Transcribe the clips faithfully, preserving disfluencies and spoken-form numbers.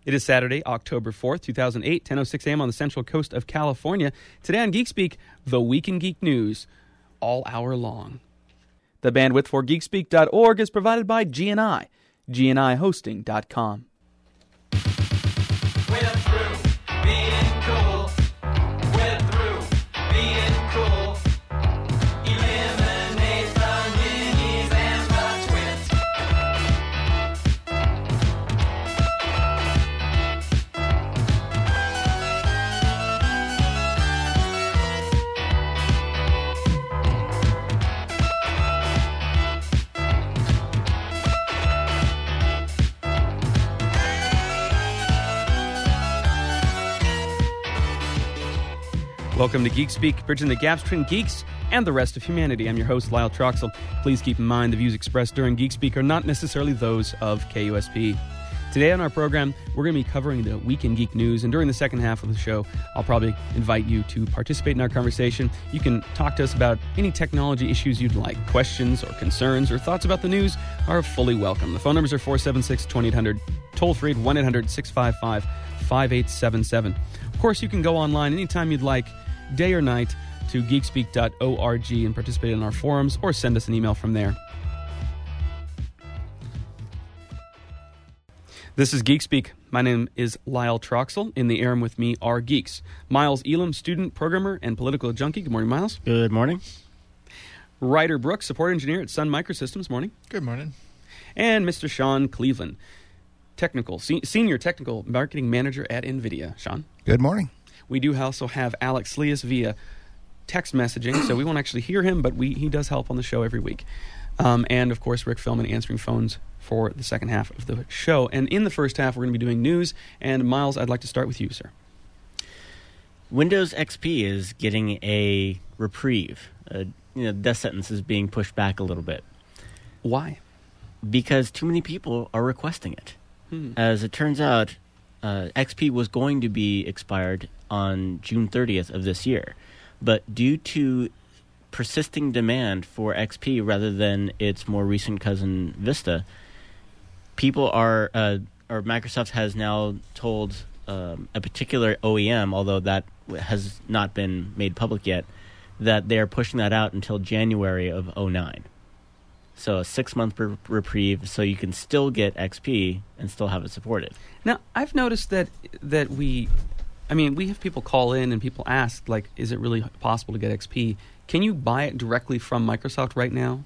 It is Saturday, October fourth, two thousand eight, ten oh six a.m. on the central coast of California. Today on Geek Speak, the Week in Geek News, all hour long. The bandwidth for geek speak dot org is provided by G N I, G N I hosting dot com. Welcome to Geek Speak, bridging the gaps between geeks and the rest of humanity. I'm your host, Lyle Troxel. Please keep in mind the views expressed during Geek Speak are not necessarily those of K U S P. Today on our program, we're going to be covering the Week in Geek News, and during the second half of the show, I'll probably invite you to participate in our conversation. You can talk to us about any technology issues you'd like. Questions or concerns or thoughts about the news are fully welcome. The phone numbers are four seven six, two eight hundred, toll free at one eight hundred, six five five, five eight seven seven. Of course, you can go online anytime you'd like, day or night, to geek speak dot org and participate in our forums or send us an email from there. This is Geek Speak. My name is Lyle Troxel. In the air with me are geeks. Miles Elam, student, programmer, and political junkie. Good morning, Miles. Good morning. Ryder Brooks, support engineer at Sun Microsystems. Morning. Good morning. And Mister Sean Cleveland, technical se- senior technical marketing manager at NVIDIA. Sean. Good morning. We do also have Alex Slias via text messaging, so we won't actually hear him, but we he does help on the show every week. Um, and, of course, Rick Philman answering phones for the second half of the show. And in the first half, we're going to be doing news. And, Miles, I'd like to start with you, sir. Windows X P is getting a reprieve. Uh, you know, death sentence is being pushed back a little bit. Why? Because too many people are requesting it. Hmm. As it turns out, uh, X P was going to be expired on June thirtieth of this year. But due to persisting demand for X P rather than its more recent cousin Vista, people are, uh, or Microsoft has now told um, a particular O E M, although that has not been made public yet, that they are pushing that out until January of oh nine. So a six-month re- reprieve, so you can still get X P and still have it supported. Now, I've noticed that that we, I mean, we have people call in and people ask, like, is it really possible to get X P? Can you buy it directly from Microsoft right now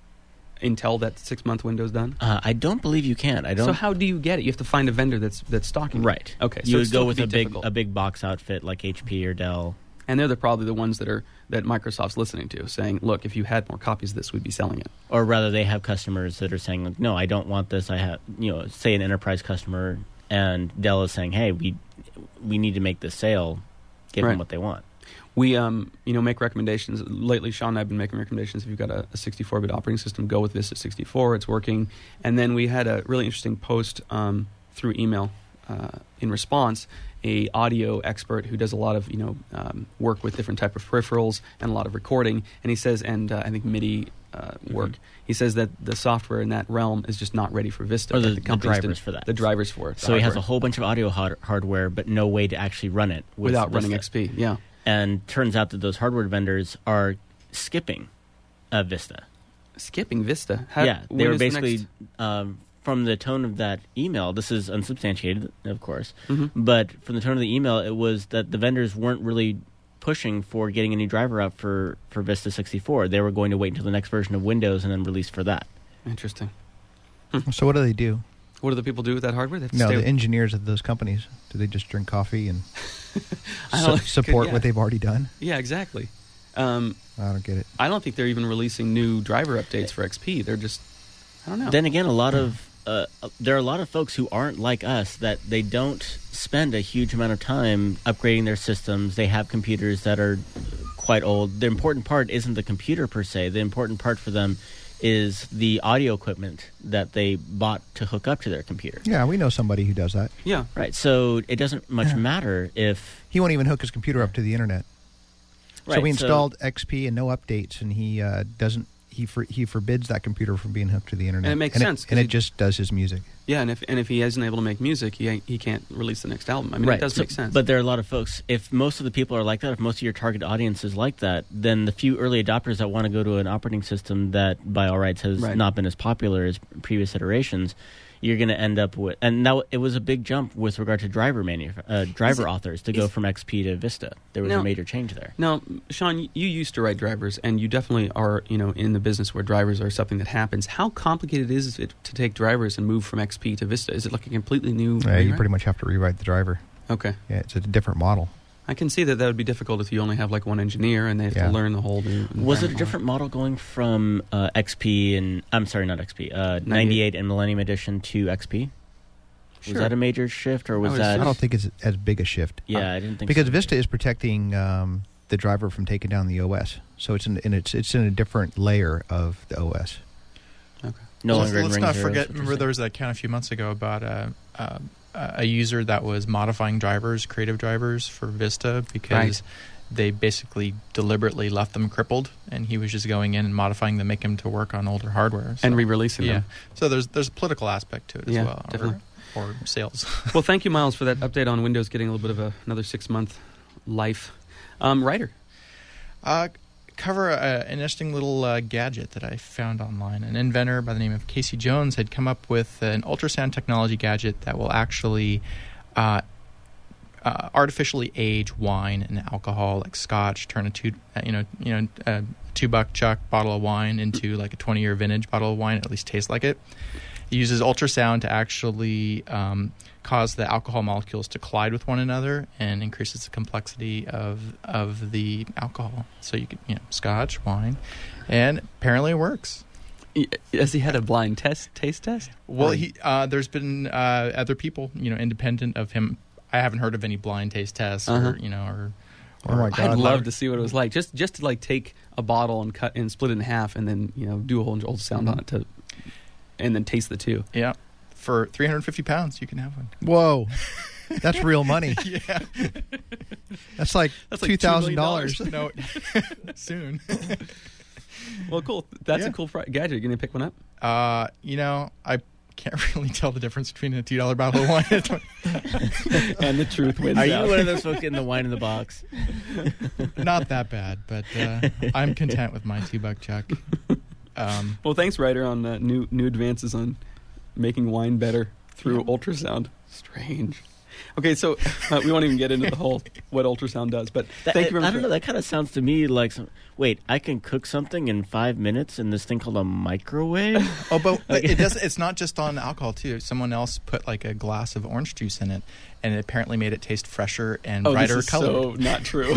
until that six-month window is done? Uh, I don't believe you can. I don't. So how do you get it? You have to find a vendor that's that's stocking it. Right. Okay. So you it would still go with could a be big difficult. a big box outfit like H P or Dell. And they're the, probably the ones that are that Microsoft's listening to, saying, look, if you had more copies of this, we'd be selling it. Or rather, they have customers that are saying, like, no, I don't want this. I have, you know, say an enterprise customer, and Dell is saying, hey, we we need to make this sale. Give Right. them what they want. We, um, you know, make recommendations. Lately, Sean and I have been making recommendations. If you've got a, a sixty-four bit operating system, go with Vista sixty-four. It's working. And then we had a really interesting post um, through email uh, in response. A audio expert who does a lot of, you know, um, work with different type of peripherals and a lot of recording. And he says, and uh, I think MIDI uh, work. Mm-hmm. He says that the software in that realm is just not ready for Vista. Or the, the, the companies drivers didn't- for that. The drivers for it. So he has a whole bunch of audio hard- hardware, but no way to actually run it with without running Vista. X P. Yeah. And turns out that those hardware vendors are skipping uh, Vista. Skipping Vista. How, yeah, they when were is the basically, next- um, from the tone of that email, this is unsubstantiated, of course, Mhm. but from the tone of the email, it was that the vendors weren't really pushing for getting a new driver out for, for Vista sixty-four. They were going to wait until the next version of Windows and then release for that. Interesting. So what do they do? What do the people do with that hardware? They have to No, stay the with- engineers of those companies, do they just drink coffee and I su- don't- support yeah. what they've already done? Yeah, exactly. Um, I don't get it. I don't think they're even releasing new driver updates for X P. They're just, I don't know. Then again, a lot of uh, there are a lot of folks who aren't like us, that they don't spend a huge amount of time upgrading their systems. They have computers that are quite old. The important part isn't the computer per se. The important part for them is the audio equipment that they bought to hook up to their computer. Yeah, we know somebody who does that. Yeah. Right. So it doesn't much matter if... He won't even hook his computer up to the internet. Right, so we so- installed X P and no updates, and he uh, doesn't he for, he forbids that computer from being hooked to the internet. And it makes and sense, It, 'cause and he- it just does his music. Yeah, and if and if he isn't able to make music, he ain't- he can't release the next album. I mean, right. it does So- make sense. But there are a lot of folks. If most of the people are like that, if most of your target audience is like that, then the few early adopters that want to go to an operating system that, by all rights, has Right. not been as popular as previous iterations, you're going to end up with. And now it was a big jump with regard to driver manu- uh, driver it- authors to go is- from X P to Vista. There was Now- a major change there. Now, Sean, y- you used to write drivers, and you definitely are, you know, in the business where drivers are something that happens. How complicated is it to take drivers and move from X P to Vista? Is it like a completely new? Yeah, you rewrite? pretty much have to rewrite the driver. Okay, Yeah, it's a different model. I can see that that would be difficult if you only have like one engineer and they have Yeah. to learn the whole new. Was it a environment. different model going from uh, X P and I'm sorry, not X P, uh, ninety-eight and Millennium Edition to X P? Sure. Was that a major shift, or was would that? assume- I don't think it's as big a shift. Yeah, I didn't think Because so. Vista is protecting um, the driver from taking down the O S. So it's in, and it's it's in a different layer of the O S. Okay. No let's longer in let's Ring not Zero, is forget. what you're Remember, saying. there was that account a few months ago about uh, uh, a user that was modifying drivers, creative drivers for Vista because Right. they basically deliberately left them crippled, and he was just going in and modifying them, make them to work on older hardware so, And re-releasing yeah. them. So there's there's a political aspect to it as Yeah, well, definitely. or, or sales. Well, thank you, Miles, for that update on Windows getting a little bit of a, another six-month life. Um, Ryder. Uh, cover a, an interesting little uh, gadget that I found online. An inventor by the name of Casey Jones had come up with an ultrasound technology gadget that will actually uh, uh, artificially age wine and alcohol, like Scotch. Turn a two, uh, you know, you know, a two buck chuck bottle of wine into like a twenty year vintage bottle of wine. At least taste like it. It uses ultrasound to actually um, cause the alcohol molecules to collide with one another and increases the complexity of of the alcohol. So you could, you know, Scotch, wine, and apparently it works. Has he had a blind test, taste test? Well, Or- he uh, there's been uh, other people, you know, independent of him. I haven't heard of any blind taste tests, Uh-huh. or you know, or. Oh my or- God. I'd love or- to see what it was like. Just just to like take a bottle and cut and split it in half, and then you know do a whole old sound on it to, and then taste the two. Yeah, for three hundred fifty pounds, you can have one. Whoa. That's real money. Yeah, That's like That's like two two thousand million dollars. no, soon. Well, cool. That's Yeah. a cool fr- gadget. You gonna pick one up? Uh, you know, I can't really tell the difference between a two dollar bottle of wine and a twenty. And the truth wins Are you out. one of those folks getting the wine in the box? Not that bad, but uh, I'm content with my two buck chuck. Um, Well, thanks, Ryder, on uh, new new advances on making wine better through Yeah. ultrasound. Strange. Okay, so uh, we won't even get into the whole what ultrasound does, but That, thank you very I much. don't know. That kind of sounds to me like some. Wait, I can cook something in five minutes in this thing called a microwave. oh, but but it does. It's not just on alcohol too. Someone else put like a glass of orange juice in it, and it apparently made it taste fresher and Oh, brighter this is colored. so not true.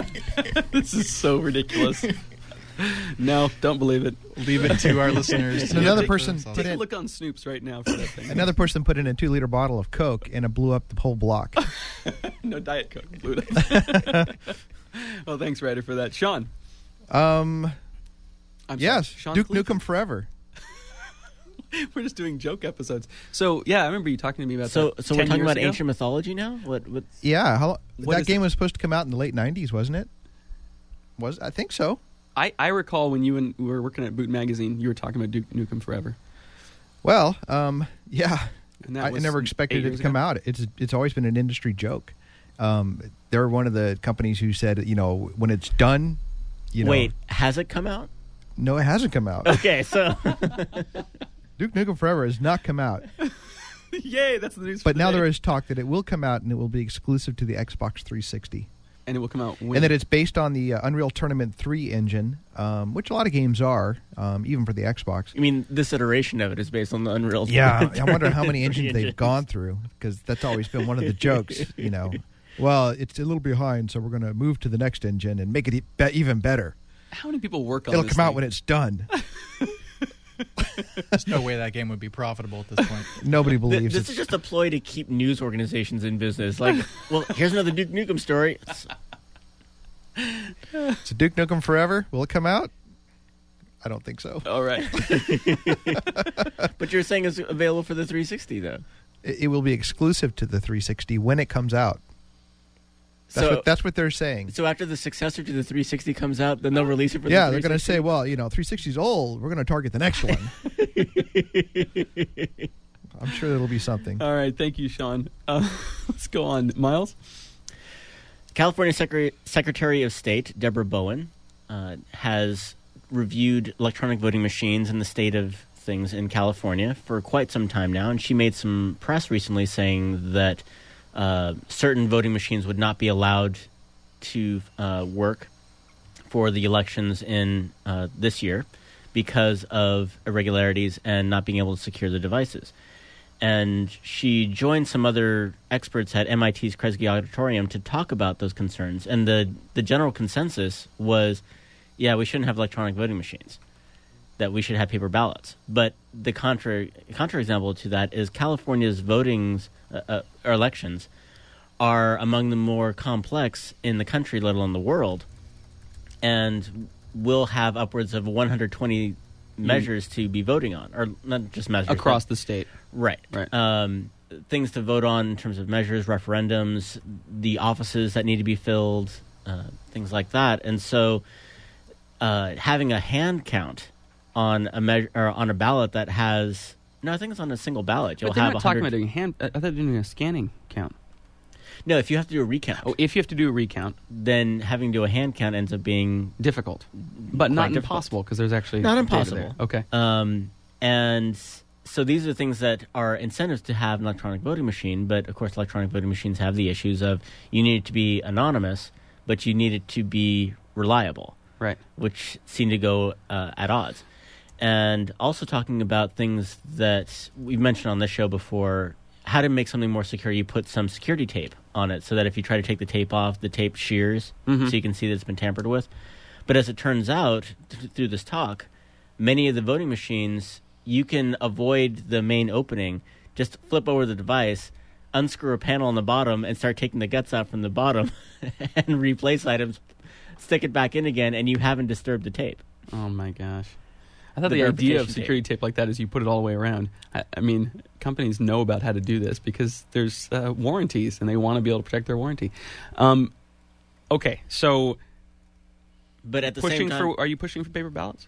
This is so ridiculous. No, don't believe it. Leave it to our listeners. to Another take person themselves. put Take a in- look on Snoops right now for that thing. Another person put in a two liter bottle of Coke and it blew up the whole block. No Diet Coke. Blew it up. Well, thanks, Ryder, for that. Sean. Um, I'm yes, sorry, Sean Duke Cleveland. Nukem Forever. We're just doing joke episodes. So, yeah, I remember you talking to me about So, that so we're ten talking years about ago? ancient mythology now. What? What? Yeah, how, What that is game it? was supposed to come out in the late nineties, wasn't it? Was I think so. I, I recall when you and we were working at Boot Magazine, you were talking about Duke Nukem Forever. Well, um, yeah, And that I was never eight expected it years to come ago? out. It's it's always been an industry joke. Um, they're one of the companies who said, you know, when it's done, you know, Wait, has it come out? no, it hasn't come out. Okay, so Duke Nukem Forever has not come out, Yay, that's the news for but the now day. there is talk that it will come out and it will be exclusive to the Xbox three sixty. And it will come out when? And that it's based on the uh, Unreal Tournament three engine, um, which a lot of games are, um, even for the Xbox. I mean, this iteration of it is based on the Unreal. Yeah, I wonder how many three engines they've gone through, because that's always been one of the jokes, you know. Well, it's a little behind, so we're going to move to the next engine and make it e- be- even better. How many people work on It'll this come out thing? when it's done. There's no way that game would be profitable at this point. Nobody Th- believes This it's is just a ploy to keep news organizations in business. Like, well, here's another Duke Nukem story. It's- it's a Duke Nukem Forever. Will it come out? I don't think so. All right. But you're saying it's available for the three sixty, though. It, it will be exclusive to the three sixty when it comes out. That's So- what that's what they're saying. So after the successor to the three sixty comes out, then they'll release it for Yeah, the they're going to three sixty? say, well, you know, three sixty's old. We're going to target the next one. I'm sure it'll be something. All right, thank you, Sean. Uh, let's go on, Miles. California Secre- Secretary of State Deborah Bowen uh, has reviewed electronic voting machines and the state of things in California for quite some time now, and she made some press recently saying that uh, certain voting machines would not be allowed to uh, work for the elections in uh, this year because of irregularities and not being able to secure the devices. And she joined some other experts at M I T's Kresge Auditorium to talk about those concerns. And the, the general consensus was, yeah, we shouldn't have electronic voting machines, that we should have paper ballots. But the contrary, contrary example to that is California's votings, uh, uh, or elections are among the more complex in the country, let alone the world, and will have upwards of one hundred twenty measures to be voting on, or not just measures. Across but, the state. Right. Right. Um, things to vote on in terms of measures, referendums, the offices that need to be filled, uh, things like that. And so uh, having a hand count on a measure or on a ballot that has no, I think it's on a single ballot. You'll But they're have not talking one about hundred doing hand. I thought they were doing a scanning count. No, if you have to do a recount, Oh, if you have to do a recount, then having to do a hand count ends up being difficult, but not Quite difficult. impossible because there's actually Not data impossible. there. Okay. Um, and so these are things that are incentives to have an electronic voting machine. But of course, electronic voting machines have the issues of you need it to be anonymous, but you need it to be reliable, Right. which seem to go uh, at odds. And also talking about things that we've mentioned on this show before, how to make something more secure. You put some security tape on it so that if you try to take the tape off, the tape shears Mhm. so you can see that it's been tampered with. But as it turns out, th- through this talk, many of the voting machines, you can avoid the main opening, just flip over the device, unscrew a panel on the bottom, and start taking the guts out from the bottom and replace items, stick it back in again, and you haven't disturbed the tape. Oh my gosh. I thought The the, idea of verification security tape. like that is you put it all the way around. I, I mean, companies know about how to do this because there's uh, warranties and they want to be able to protect their warranty. Um, okay, so But at the pushing same time, for are you pushing for paper ballots?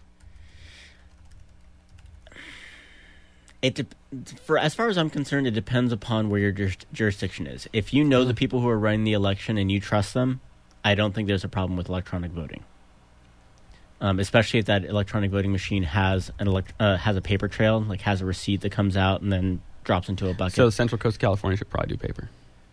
It de- for as far as I'm concerned, it depends upon where your juris- jurisdiction is. If you know the people who are running the election and you trust them, I don't think there's a problem with electronic voting. Um, especially if that electronic voting machine has an elect- uh, has a paper trail, like has a receipt that comes out and then drops into a bucket. So Central Coast California should probably do paper.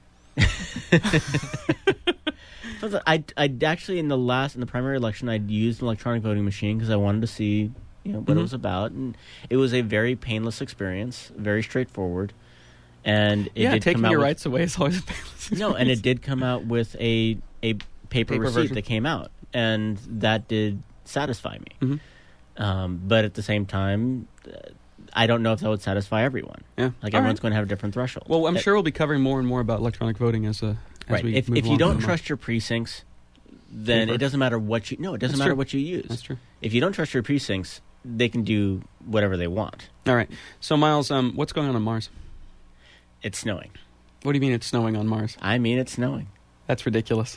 So I I actually in the last in the primary election I used an electronic voting machine because I wanted to see you know what Mhm. it was about, and it was a very painless experience, very straightforward, and it yeah, did taking come out your with, rights away is always a painless no, and it did come out with a a paper, Paper receipt version. that came out, and that did satisfy me. Mhm. Um, but at the same time, uh, I don't know if that would satisfy everyone. Yeah. Like All everyone's right. going to have a different threshold. Well, I'm Uh, sure we'll be covering more and more about electronic voting as a as right. we If move if you along don't in the month. trust your precincts, then Paper. it doesn't matter what you no, it doesn't That's matter true. what you use. That's true. If you don't trust your precincts, they can do whatever they want. All right. So Miles, um, what's going on on Mars? It's snowing. What do you mean it's snowing on Mars? I mean, it's snowing. That's ridiculous.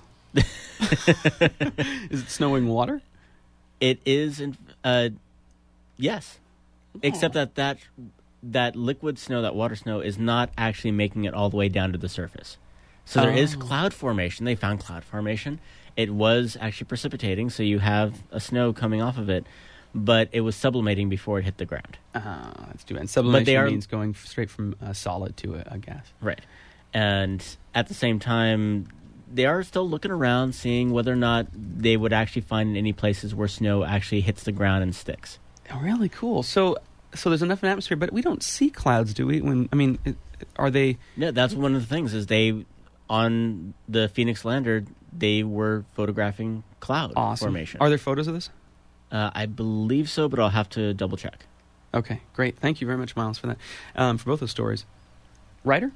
Is it snowing water? It is, in, uh, yes, except that, that that liquid snow, that water snow, is not actually making it all the way down to the surface. So there is Oh. cloud formation. They found cloud formation. It was actually precipitating, so you have a snow coming off of it, but it was sublimating before it hit the ground. Uh, that's too bad. Sublimation they are- means going f- straight from a solid to a, a gas. Right. And at the same time, they are still looking around, seeing whether or not they would actually find any places where snow actually hits the ground and sticks. Oh, really cool. So, so there's enough in atmosphere, but we don't see clouds, do we? When I mean, it, are they? Yeah, that's one of the things is they, on the Phoenix lander, they were photographing cloud Awesome. formation. Are there photos of this? Uh, I believe so, but I'll have to double check. Okay, great. Thank you very much, Miles, for that. Um, for both those stories. Ryder?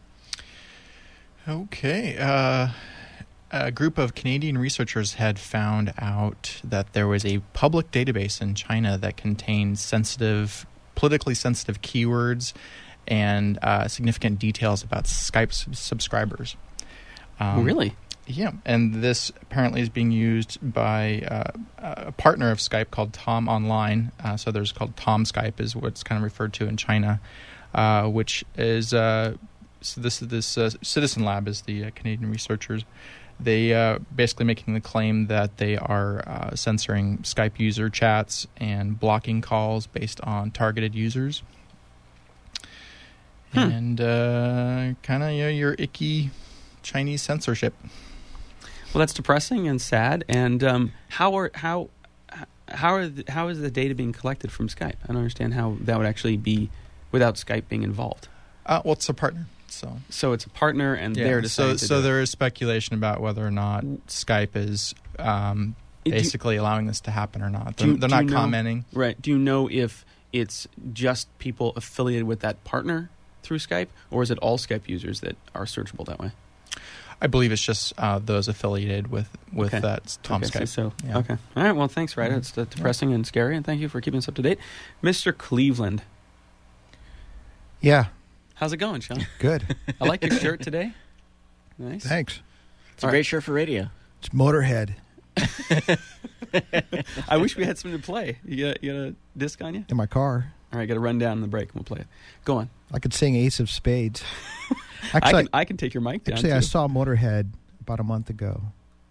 Okay. Uh, a group of Canadian researchers had found out that there was a public database in China that contained sensitive, politically sensitive keywords and uh, significant details about Skype sub- subscribers. Um, really? Yeah, and this apparently is being used by uh, a partner of Skype called Tom Online. Uh, so there's called Tom Skype is what's kind of referred to in China, uh, which is uh, so this this uh, Citizen Lab is the uh, Canadian researchers. They uh, basically making the claim that they are uh, censoring Skype user chats and blocking calls based on targeted users, hmm. and uh, kind of you know your icky Chinese censorship. Well, that's depressing and sad. And um, how are how how are the, how is the data being collected from Skype? I don't understand how that would actually be without Skype being involved. Uh, well, it's a partner, so so it's a partner, and yeah. they're deciding so to so do there it. is speculation about whether or not Skype is um, Do you- basically allowing this to happen or not. Do They're, you- they're do not you know- commenting. Right? Do you know if it's just people affiliated with that partner through Skype, or is it all Skype users that are searchable that way? I believe it's just uh, those affiliated with with Okay. that Tom okay, Skype. So, Yeah. okay. All right. Well, thanks, Ryder. Mhm. It's uh, depressing and scary, and thank you for keeping us up to date. Mister Cleveland, Yeah, how's it going, Sean? good. I like your shirt today. Nice. Thanks. It's a All great right. shirt for radio. It's Motorhead I wish we had something to play. You got, you got a disc on you? in my car. All right, got to run down the break and we'll play it. Go on. I could sing Ace of Spades. I Actually, can, I can take your mic down. actually, too. I saw Motorhead about a month ago.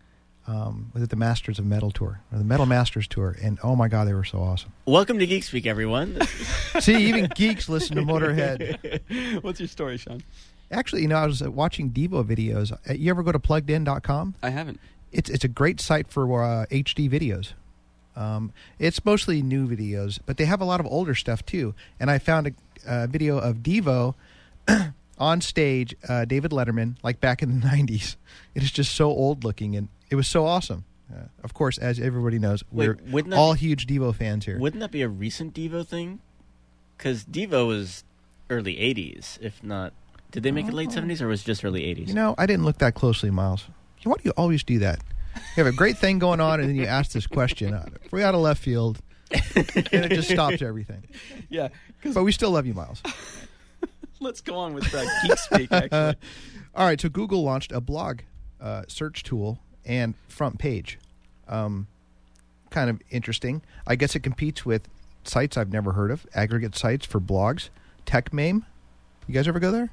Um, was it the Masters of Metal tour or the Metal Masters tour? And oh my God, they were so awesome. Welcome to Geek Speak, everyone. See, even geeks listen to Motorhead. What's your story, Sean? Actually, you know, I was uh, watching Devo videos. Uh, You ever go to plugged in dot com? I haven't. It's it's a great site for uh, H D videos. Um, it's mostly new videos, but they have a lot of older stuff too. And I found a, a video of Devo on stage, uh, David Letterman, like back in the nineties. It is just so old looking, and it was so awesome. Uh, of course, as everybody knows, we're Wait, wouldn't that all be- huge Devo fans here. Wouldn't that be a recent Devo thing? Because Devo was early eighties, if not. Did they make it late Oh. seventies, or was it just early eighties? You know, I didn't look that closely, Miles. Why do you always do that? You have a great thing going on, and then you ask this question. Uh, Way out of left field, and it just stops everything. Yeah, because But we still love you, Miles. let's go on with uh, Geek Speak, actually. All right, so Google launched a blog uh, search tool and front page. Um, kind of interesting. I guess it competes with sites I've never heard of, aggregate sites for blogs. TechMeme. You guys ever go there?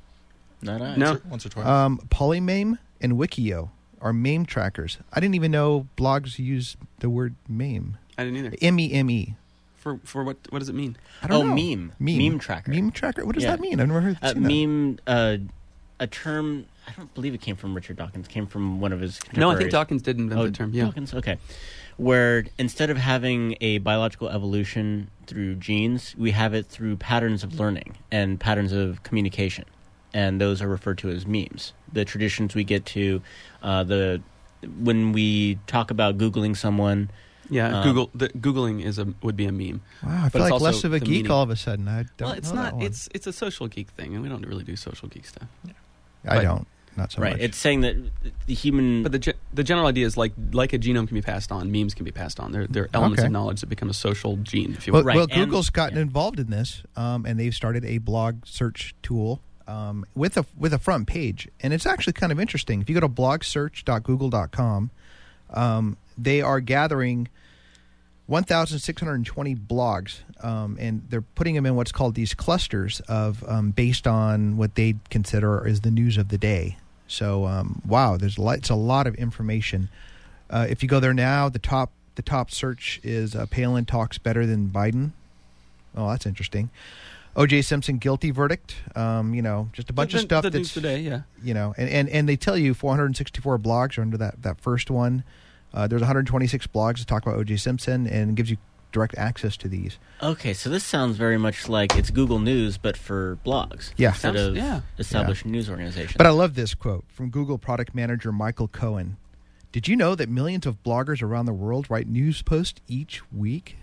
Not I. No. Once or twice. Um, Polymeme and Wikio are meme trackers. I didn't even know blogs use the word meme. I didn't either. M E M E. For for what what does it mean? I don't Oh, know. meme. Meme. Meme tracker. Meme tracker? What does Yeah. that mean? I've never heard Uh, seen that. meme, uh, a term, I don't believe it came from Richard Dawkins. It came from one of his No, I contemporaries. think Dawkins did invent Oh, the term. Yeah. Dawkins, okay. Where instead of having a biological evolution through genes, we have it through patterns of learning and patterns of communication. And those are referred to as memes. The traditions we get to, uh, the when we talk about Googling someone. Yeah, Um, Google the Googling is a would be a meme. Wow, I But feel it's like also less of a the geek meaning. all of a sudden. I don't Well, it's know not. that one. It's it's a social geek thing, and we don't really do social geek stuff. I right. don't. Not so right. much. It's saying that the human. But the ge- the general idea is like like a genome can be passed on, memes can be passed on. They're they're elements Okay. of knowledge that become a social gene, if you well, will. Right, well, and- Google's gotten yeah. involved in this, um, and they've started a blog search tool um, with a with a front page, and it's actually kind of interesting. If you go to blog search dot google dot com, um, they are gathering one thousand six hundred twenty blogs, um, and they're putting them in what's called these clusters of um, based on what they consider is the news of the day. So, um, wow, there's a lot, it's a lot of information. Uh, if you go there now, the top the top search is uh, Palin talks better than Biden. Oh, that's interesting. O J Simpson guilty verdict. Um, you know, just a bunch the, of stuff the that's news today. Yeah. you know, and, and, and they tell you four hundred sixty-four blogs are under that, that first one. Uh, there's one hundred twenty-six blogs that talk about O J Simpson and gives you direct access to these. Okay, so this sounds very much like it's Google News, but for blogs. Yeah. Instead Sounds- of yeah. established news organizations. But I love this quote from Google product manager Michael Cohen. Did you know that millions of bloggers around the world write news posts each week?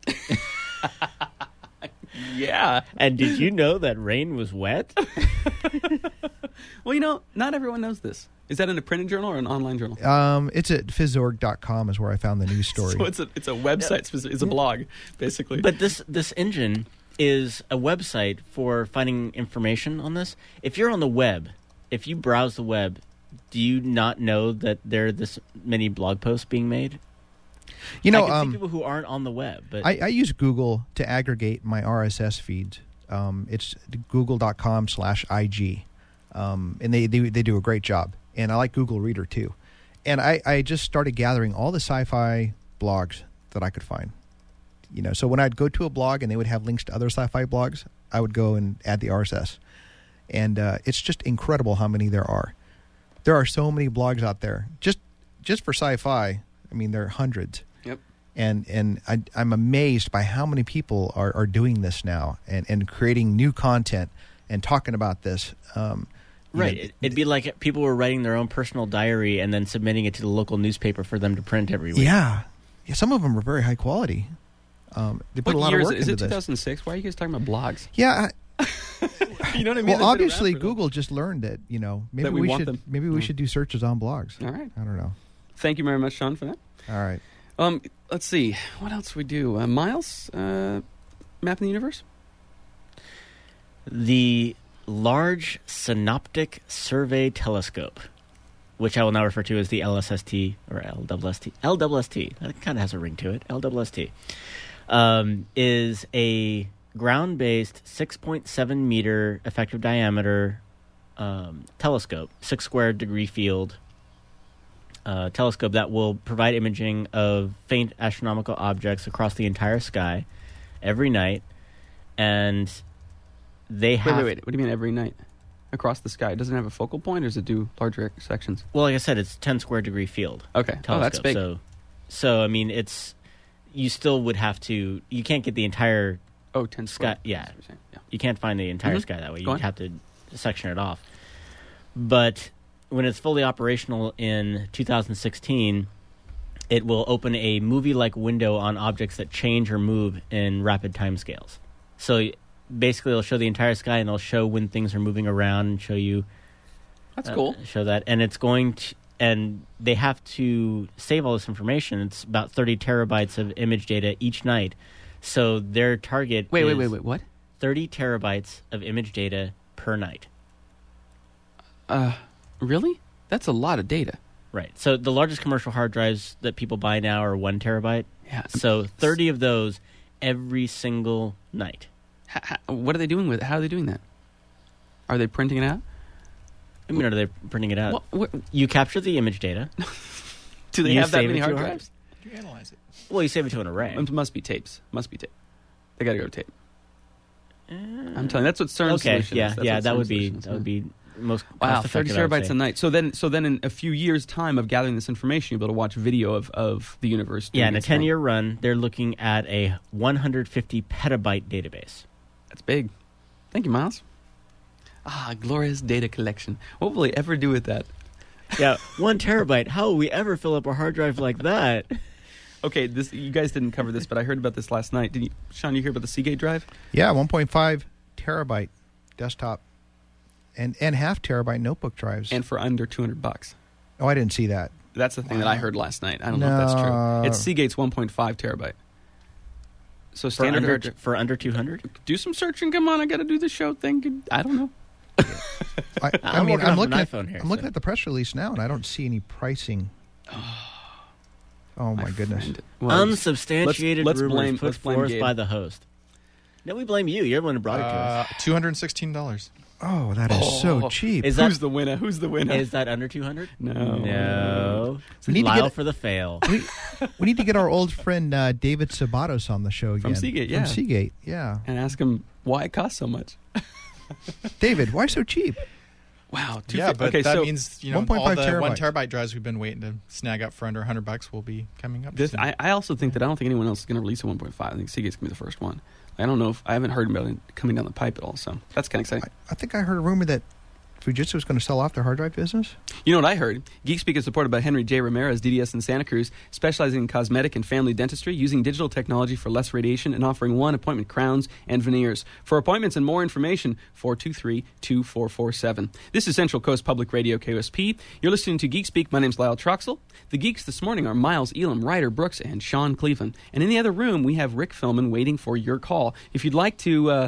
Yeah. And did you know that rain was wet? Well, you know, not everyone knows this. Is that in a printed journal or an online journal? Um, it's at phys.org dot com is where I found the news story. So it's a it's a website specific. It's a blog, basically. But this this engine is a website for finding information on this. If you're on the web, if you browse the web, do you not know that there are this many blog posts being made? You know, I can um, see people who aren't on the web, but I, I use Google to aggregate my R S S feeds. Um, it's google.com slash IG. Um, and they, they they do a great job. And I like Google Reader, too. And I, I just started gathering all the sci-fi blogs that I could find. You know, so when I'd go to a blog and they would have links to other sci-fi blogs, I would go and add the R S S. And uh, it's just incredible how many there are. There are so many blogs out there. Just just for sci-fi, I mean, there are hundreds. Yep. And and I, I'm amazed by how many people are, are doing this now and, and creating new content and talking about this. Um, right. know, It, it'd be like people were writing their own personal diary and then submitting it to the local newspaper for them to print every week. Yeah. Yeah. Some of them are very high quality. Um, they put What a lot year of is work it? Is into it this. two thousand six? Why are you guys talking about blogs? Yeah. I, You know what I mean? They've well, been obviously, around for a Google just learned that you know maybe That we we, want should them. maybe we Yeah. should do searches on blogs. All right. I don't know. Thank you very much, Sean, for that. All right. Um, let's see. What else we do? Uh, Miles, uh, Mapping the Universe? The Large Synoptic Survey Telescope, which I will now refer to as the L S S T or L S S T. L S S T. That kind of has a ring to it. L S S T. Um, is a ground-based six point seven meter effective diameter um, telescope, six square degree field uh, telescope that will provide imaging of faint astronomical objects across the entire sky every night. And they Wait, have... wait, wait. What do you mean every night? Across the sky? Doesn't it have a focal point, or does it do larger sections? Well, like I said, it's ten square degree field. Okay. Telescope. Oh, that's big. So, so I mean, it's you still would have to. You can't get the entire Oh, ten sky. square. Yeah, That's what you're saying. Yeah. you can't find the entire Mhm. sky that way. Go You'd on. have to section it off. But when it's fully operational in two thousand sixteen, it will open a movie-like window on objects that change or move in rapid timescales. So basically, it'll show the entire sky, and it'll show when things are moving around, and show you. That's uh, cool. Show that, and it's going to, and they have to save all this information. It's about thirty terabytes of image data each night. So their target Wait, is wait, wait, wait. What? thirty terabytes of image data per night. Uh, really? That's a lot of data. Right. So the largest commercial hard drives that people buy now are one terabyte. Yeah. So thirty of those every single night. H- h- what are they doing with it? How are they doing that? Are they printing it out? I mean, are they printing it out? What, what, You capture the image data. do they You have that save many it to hard a hard- drives? You analyze it. Well, you save it to an array. It must be tapes. Must be tape. They got to go to tape. I'm telling you, that's what CERN okay. solution Yeah. is. That's yeah. what That CERN would be solution is, that would yeah. be most Wow, thirty cost-effective, I would terabytes say. a night. So then, so then, in a few years' time of gathering this information, you'll be able to watch video of, of the universe. Yeah, doing in a its thing. ten-year run, they're looking at a one hundred fifty petabyte database. That's big. Thank you, Miles. Ah, glorious data collection. What will they ever do with that? Yeah, one terabyte. How will we ever fill up a hard drive like that? Okay, this you guys didn't cover this, but I heard about this last night. Did you, Sean? You hear about the Seagate drive? Yeah, one point five terabyte desktop and and half terabyte notebook drives. And for under two hundred bucks. Oh, I didn't see that. That's the thing that I heard last night. I don't know if that's true. No. It's Seagate's one point five terabyte. So For standard under, hard drive- for under two hundred? do some searching. Come on, I got to do the show thing. I don't know. I, I I'm mean, working I'm off looking an at iPhone here, I'm looking so- at the press release now, and I don't see any pricing. Oh my, goodness! friend. Well, Unsubstantiated let's- let's rumors blame- put let's blame forth Gabe. by the host. No, we blame you. You're the one who brought it to Uh, us. two hundred sixteen dollars. Oh, that is so cheap. Is Who's that the winner? Who's the winner? is that under two hundred? No. No. We need to Lyle get- for the fail. we, we need to get our old friend uh, David Sabatos on the show again. From Seagate, yeah. From Seagate, yeah. and ask him why it costs so much. David, why so cheap? Wow. two Yeah, fif- but okay, that so means you know all 1.5 the one terabyte. terabyte drives we've been waiting to snag up for under one hundred bucks will be coming up. this, soon. I, I also think that I don't think anyone else is going to release a one point five. I think Seagate's going to be the first one. I don't know if I haven't heard about it coming down the pipe at all. So that's kind of exciting. I, I think I heard a rumor that Fujitsu was going to sell off their hard drive business. You know what I heard? GeekSpeak is supported by Henry J. Ramirez, D D S in Santa Cruz, specializing in cosmetic and family dentistry, using digital technology for less radiation, and offering one-appointment crowns and veneers. For appointments and more information, four two three, two four four seven. This is Central Coast Public Radio, K O S P. You're listening to GeekSpeak. My name's Lyle Troxel. The geeks this morning are Miles Elam, Ryder Brooks, and Sean Cleveland. And in the other room, we have Rick Philman waiting for your call. If you'd like to... Uh,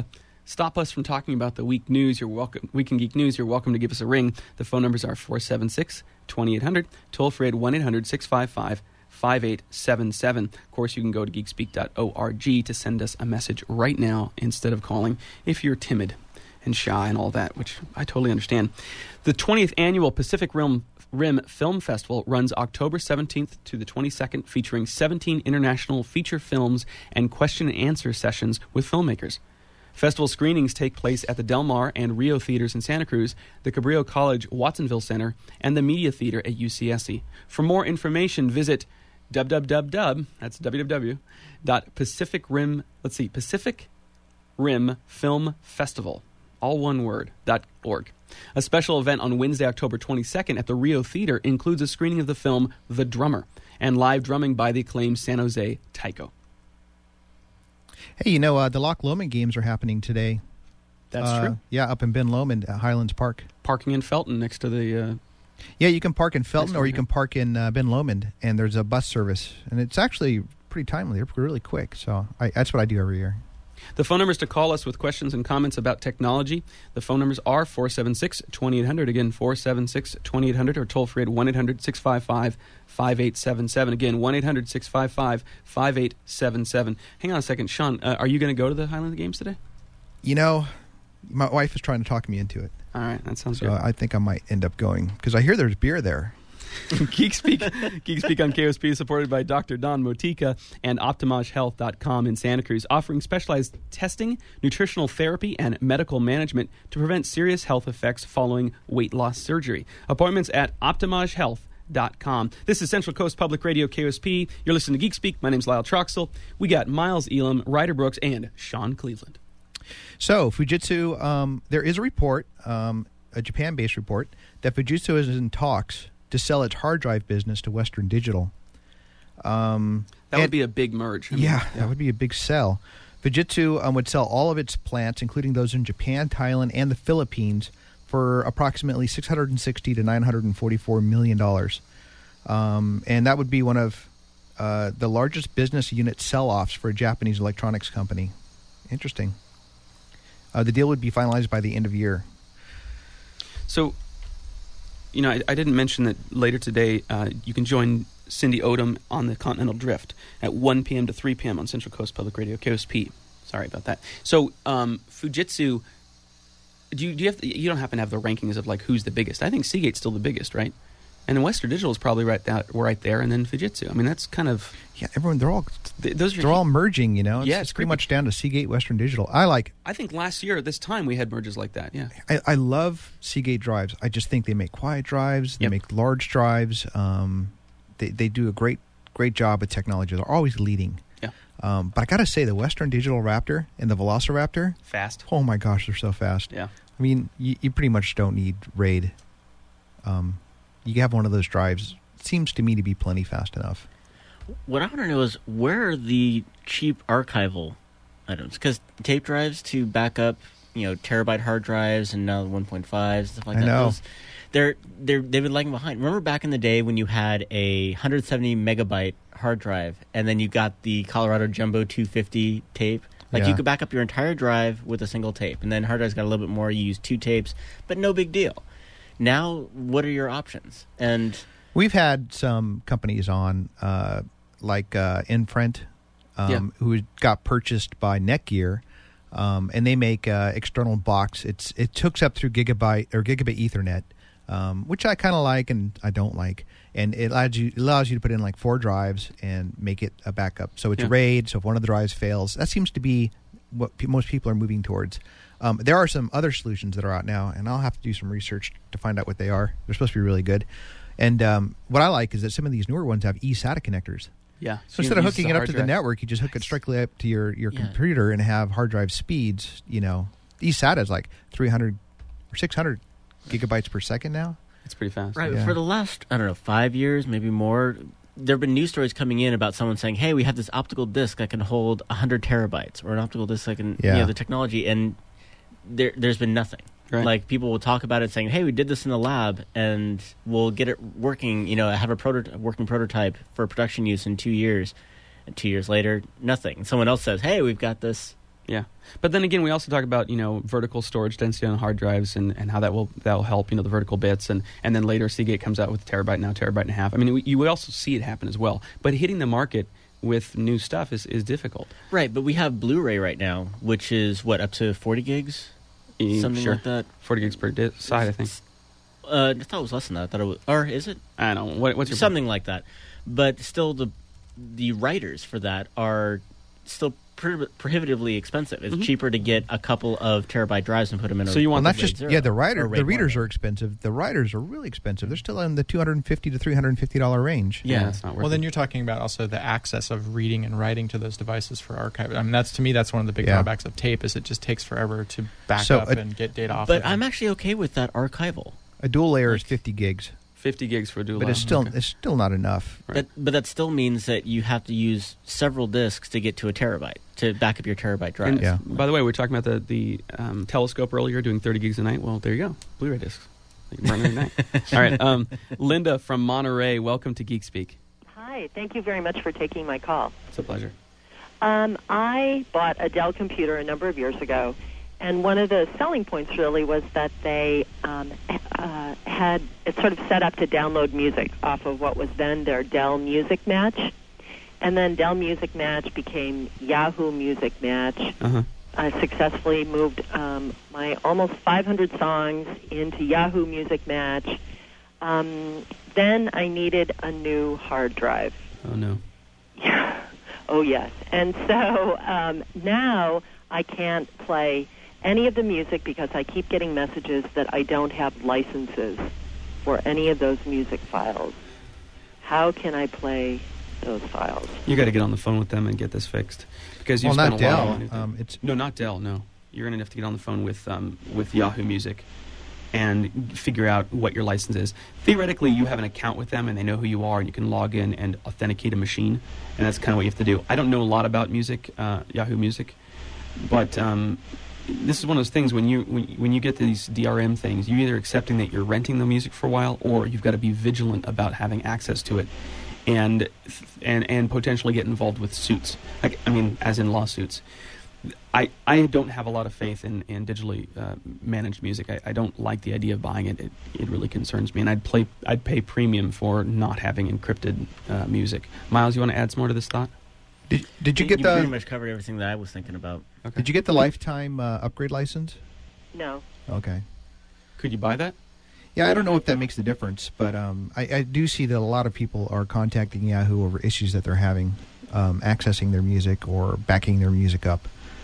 stop us from talking about the week news, you're welcome. Week in Geek News, you're welcome to give us a ring. The phone numbers are four seven six, two eight zero zero, toll free at one eight hundred, six five five, five eight seven seven. Of course, you can go to geekspeak dot org to send us a message right now instead of calling if you're timid and shy and all that, which I totally understand. The twentieth Annual Pacific Rim, Rim Film Festival runs October seventeenth to the twenty-second, featuring seventeen international feature films and question and answer sessions with filmmakers. Festival screenings take place at the Del Mar and Rio Theaters in Santa Cruz, the Cabrillo College Watsonville Center, and the Media Theater at U C S C. For more information, visit www, that's www, dot Pacific Rim, let's see, Pacific Rim Film Festival, all one word, dot org. A special event on Wednesday, October twenty-second at the Rio Theater includes a screening of the film The Drummer and live drumming by the acclaimed San Jose Taiko. Hey, you know, uh, the Loch Lomond games are happening today. That's uh, true. Yeah, up in Ben Lomond at Highlands Park. Parking in Felton next to the... Uh, yeah, you can park in Felton nice or you can park in uh, Ben Lomond, and there's a bus service. And it's actually pretty timely. They're really quick, so I, that's what I do every year. The phone numbers to call us with questions and comments about technology. The phone numbers are four seven six, two eight zero zero. Again, four seven six, two eight zero zero, or toll free at one eight hundred, six five five, five eight seven seven. Again, one eight hundred, six five five, five eight seven seven. Hang on a second. Sean, uh, are you going to go to the Highland Games today? You know, my wife is trying to talk me into it. All right, that sounds so good. I think I might end up going, because I hear there's beer there. Geek Speak, Geek Speak on K O S P is supported by Doctor Don Motika and Optimage Health dot com in Santa Cruz, offering specialized testing, nutritional therapy, and medical management to prevent serious health effects following weight loss surgery. Appointments at Optimage Health dot com. This is Central Coast Public Radio, K O S P. You're listening to Geek Speak. My name's Lyle Troxel. We got Miles Elam, Ryder Brooks, and Sean Cleveland. So, Fujitsu, um, there is a report, um, a Japan-based report, that Fujitsu is in talks to sell its hard drive business to Western Digital. Um, that would be a big merge. I mean, yeah, yeah, that would be a big sell. Fujitsu um, would sell all of its plants, including those in Japan, Thailand, and the Philippines, for approximately six hundred sixty to nine hundred forty-four million dollars. Um, and that would be one of uh, the largest business unit sell-offs for a Japanese electronics company. Interesting. Uh, the deal would be finalized by the end of the year. So, you know, I, I didn't mention that later today uh, you can join Cindy Odom on the Continental Drift at one p.m. to three p.m. on Central Coast Public Radio, K O S P. Sorry about that. So, um, Fujitsu, do you, do you have to, you don't happen to have the rankings of like who's the biggest? I think Seagate's still the biggest, right? And then Western Digital is probably right that right there, and then Fujitsu. I mean, that's kind of yeah. Everyone, they're all th- those are they're all merging. You know, it's, yeah, it's it's pretty creepy. much down to Seagate, Western Digital. I like. I think last year at this time we had merges like that. Yeah, I, I love Seagate drives. I just think they make quiet drives. They Yep. make large drives. Um, they they do a great great job with technology. They're always leading. Yeah. Um, but I got to say, the Western Digital Raptor and the Velociraptor, fast. oh my gosh, they're so fast. Yeah. I mean, you, you pretty much don't need RAID. Um, you have one of those drives. It seems to me to be plenty fast enough. What I want to know is, where are the cheap archival items? Because tape drives to back up, you know, terabyte hard drives and now one point five, stuff like I that. know. Those, they're, they're, they've been lagging behind. Remember back in the day when you had a one hundred seventy megabyte hard drive and then you got the Colorado Jumbo two fifty tape? Like, Yeah. you could back up your entire drive with a single tape. And then hard drives got a little bit more. You use two tapes, but no big deal. Now, what are your options? And We've had some companies on, uh, like uh, Infront, um, Yeah. who got purchased by Netgear, um, and they make uh, external box. It's it hooks up through gigabyte or gigabit Ethernet, um, which I kind of like and I don't like. And it allows you it allows you to put in like four drives and make it a backup. So it's Yeah. RAID. So if one of the drives fails, that seems to be what pe- most people are moving towards. Um, there are some other solutions that are out now, and I'll have to do some research to find out what they are. They're supposed to be really good. And um, what I like is that some of these newer ones have eSATA connectors. Yeah. So instead of use hooking the it up hard to the drive. network, you just hook it strictly up to your, your Yeah. computer and have hard drive speeds. You know, eSATA is like three hundred or six hundred gigabytes per second now. It's pretty fast. right, Yeah. for the last, I don't know, five years, maybe more, there have been news stories coming in about someone saying, hey, we have this optical disc that can hold one hundred terabytes, or an optical disc that can, Yeah. you know, the technology, and there, there's been nothing. Right. Like, people will talk about it saying, hey, we did this in the lab, and we'll get it working, you know, have a proto- working prototype for production use in two years. And two years later, nothing. Someone else says, hey, we've got this, Yeah, but then again, we also talk about you know vertical storage density on hard drives and, and how that will that will help you know the vertical bits, and, and then later Seagate comes out with terabyte, now terabyte and a half. I mean, we, you would also see it happen as well. But hitting the market with new stuff is, is difficult. Right, but we have Blu-ray right now, which is what, up to forty gigs, Mm, something sure. like that. Forty gigs per di- side, I think. Uh, I thought it was less than that. I thought it was, or is it? I don't know. What, what's your Something like that. But still, the the writers for that are still pro- prohibitively expensive. It's Mhm. cheaper to get a couple of terabyte drives and put them in a So you want Well, the not just RAID zero, yeah, the or writer, RAID the readers one. are expensive. The writers are really expensive. They're still in the two hundred and fifty to three hundred and fifty dollar range. Yeah, Yeah. it's not worth Well, then it. you're talking about also the access of reading and writing to those devices for archive. I mean, that's to me, that's one of the big Yeah. drawbacks of tape is it just takes forever to back So, up uh, and get data off. But it. I'm actually okay with that archival. A dual layer is Like- fifty gigs, fifty gigs for a dual. but it's layer. still Okay. it's still not enough. Right. That, but that still means that you have to use several disks to get to a terabyte, to back up your terabyte drive. And Yeah. by the way, we were talking about the the um, telescope earlier, doing thirty gigs a night. Well, there you go, Blu-ray discs. You can burn every night. All right, um, Linda from Monterey, welcome to Geek Speak. Hi, thank you very much for taking my call. It's a pleasure. Um, I bought a Dell computer a number of years ago, and one of the selling points really was that they um, uh, had it sort of set up to download music off of what was then their Dell Music Match. And then Dell Music Match became Yahoo Music Match. Uh-huh. I successfully moved um, my almost five hundred songs into Yahoo Music Match. Um, then I needed a new hard drive. Oh, no. Yeah. Oh, yes. And so um, now I can't play any of the music because I keep getting messages that I don't have licenses for any of those music files. How can I play those files? You got to get on the phone with them and get this fixed. Because you Well, spent not a lot Dell. of money. Um, it's No, not Dell, no. You're going to have to get on the phone with um, with Yahoo Music and figure out what your license is. Theoretically, you have an account with them and they know who you are and you can log in and authenticate a machine, and that's kind of what you have to do. I don't know a lot about music, uh, Yahoo Music, but um, this is one of those things when you when, when you get to these D R M things, you're either accepting that you're renting the music for a while or you've got to be vigilant about having access to it and and and potentially get involved with suits. Like, I mean, as in lawsuits. I, I don't have a lot of faith in, in digitally uh, managed music. I, I don't like the idea of buying it. it. It really concerns me, and I'd play I'd pay premium for not having encrypted uh, music. Miles, you want to add some more to this thought? did, did you You get pretty the much covered everything that I was thinking about. Okay. did you get the lifetime uh, upgrade license? No. Okay. Could you buy that? Yeah, I don't know if that makes a difference, but um, I, I do see that a lot of people are contacting Yahoo over issues that they're having, um, accessing their music or backing their music up.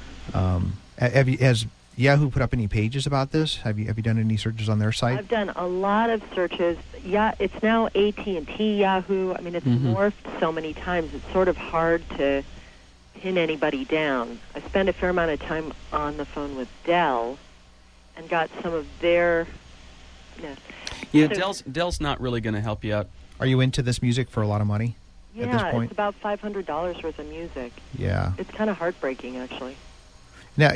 Um, have you, has Yahoo put up any pages about this? Have you have you done any searches on their site? I've done a lot of searches. Yeah, it's now A T and T Yahoo. I mean, it's Mhm. morphed so many times. It's sort of hard to pin anybody down. I spent a fair amount of time on the phone with Dell and got some of their... You know, Yeah, So- Dell's Dell's not really going to help you out. Are you into this music for a lot of money yeah, at this point? it's about five hundred dollars worth of music. Yeah. It's kind of heartbreaking, actually. Now,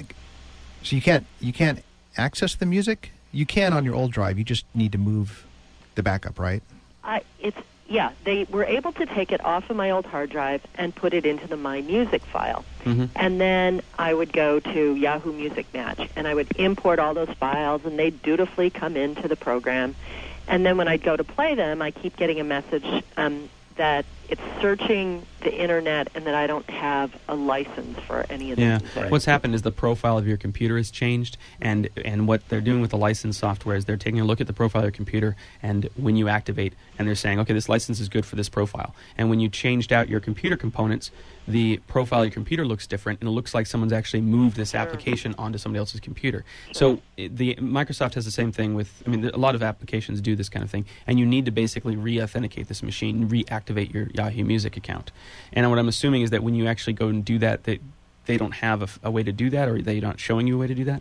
so you can't you can't access the music. You can on your old drive. You just need to move the backup, right? I it's yeah, they were able to take it off of my old hard drive and put it into the My Music file. Mm-hmm. And then I would go to Yahoo Music Match and I would import all those files and they'd dutifully come into the program. And then when I'd go to play them, I keep getting a message um, that it's searching the internet and that I don't have a license for any of the Yeah. music. What's happened is the profile of your computer has changed, and and what they're doing with the license software is they're taking a look at the profile of your computer, and when you activate, and they're saying, okay, this license is good for this profile. And when you changed out your computer components, the profile of your computer looks different, and it looks like someone's actually moved this Sure. application onto somebody else's computer. So it- the Microsoft has the same thing with, I mean, a lot of applications do this kind of thing, and you need to basically re-authenticate this machine, reactivate your Yahoo Music account. And what I'm assuming is that when you actually go and do that, they, they don't have a, f- a way to do that, or they're not showing you a way to do that?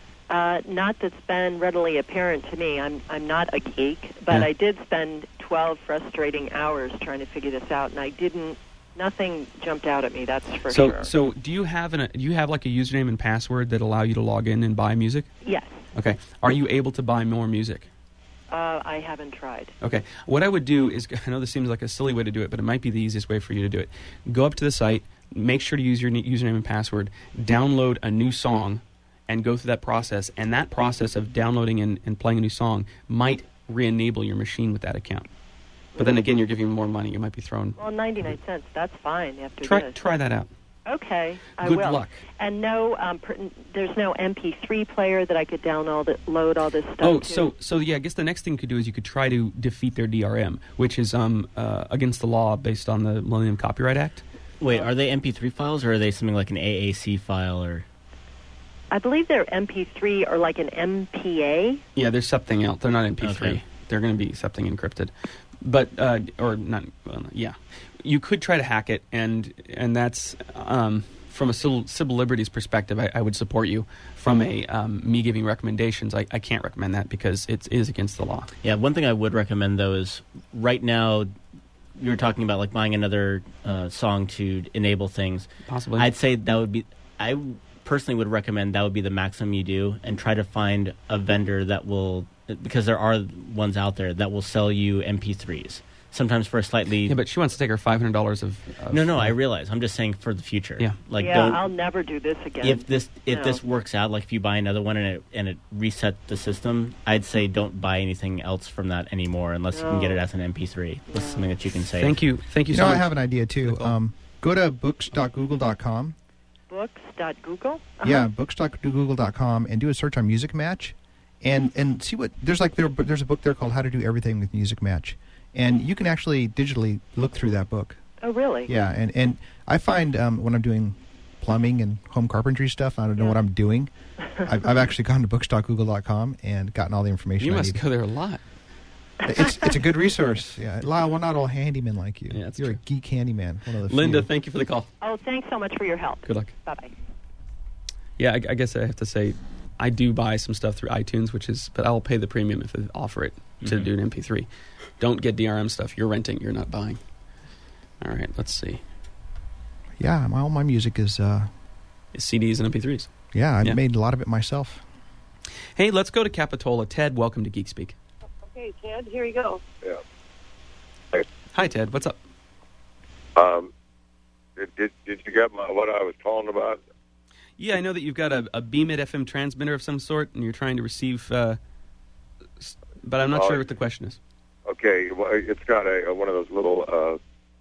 Uh, not that's been readily apparent to me. I'm I'm not a geek, but Yeah. I did spend twelve frustrating hours trying to figure this out, and I didn't. Nothing jumped out at me. That's for So, sure. so do you have an, do you have like a username and password that allow you to log in and buy music? yes, Okay. Are you able to buy more music? uh, I haven't tried. Okay. What I would do is, I know this seems like a silly way to do it, but it might be the easiest way for you to do it. Go up to the site, make sure to use your username and password, download a new song, and go through that process. And that process of downloading and, and playing a new song might re-enable your machine with that account. But then again, you're giving more money. You might be thrown. Well, ninety-nine cents, that's fine after Try, this. try that out. Okay, I Good will. luck. And no, um, per, there's no M P three player that I could download it, load all this stuff Oh, to? so so yeah. I guess the next thing you could do is you could try to defeat their D R M, which is um uh, against the law based on the Millennium Copyright Act. Wait, are they M P three files or are they something like an A A C file or? I believe they're M P three or like an M P A. Yeah, there's something else. They're not M P three. Okay. They're going to be something encrypted, but uh, or not. Well, yeah, you could try to hack it, and and that's um, from a civil, civil liberties perspective. I, I would support you. From a um, me giving recommendations, I, I can't recommend that because it is against the law. Yeah, one thing I would recommend though is right now. You were talking about like buying another uh, song to enable things. Possibly, I'd say that would be. I personally would recommend that would be the maximum you do, and try to find a vendor that will, because there are ones out there that will sell you M P threes. Sometimes for a slightly. Yeah, but she wants to take her five hundred dollars of, of. No, no, I realize. I'm just saying for the future. Yeah, like yeah, don't. I'll never do this again. If this if No. this works out, like if you buy another one and it and it reset the system, I'd say don't buy anything else from that anymore unless you can get it as an M P three. This is something that you can save. Thank you, thank you You so know, much. I have an idea too. Nicole. Um, go to books dot google dot com. Books dot google. Uh-huh. Yeah, books dot google dot com, and do a search on Music Match, and and see what there's like. There, there's a book there called How to Do Everything with Music Match, and you can actually digitally look through that book. Oh, really? Yeah, and and I find um, when I'm doing plumbing and home carpentry stuff, I don't know Yeah. what I'm doing. I've, I've actually gone to books dot google dot com and gotten all the information You I must need. go there a lot. It's it's a good resource. Yeah, Lyle, we're not all handymen like you. Yeah, that's You're true. a geek handyman. One of the Linda, few. thank you for the call. Oh, thanks so much for your help. Good luck. Bye-bye. Yeah, I, I guess I have to say, I do buy some stuff through iTunes, which is, but I'll pay the premium if they offer it to Mhm. do an M P three. Don't get D R M stuff. You're renting. You're not buying. All right, let's see. Yeah, my, all my music is. Uh, It's C Ds and M P threes. yeah, I Yeah. made a lot of it myself. Hey, let's go to Capitola. Ted, welcome to Geek Speak. Okay, Ted, here you go. Yeah. Hi, Ted. What's up? Um, did, did did you get my, what I was calling about? Yeah, I know that you've got a, a Beamit F M transmitter of some sort, and you're trying to receive, uh, s- but I'm not Oh, sure what the question is. Okay, well, it's got a, a one of those little uh,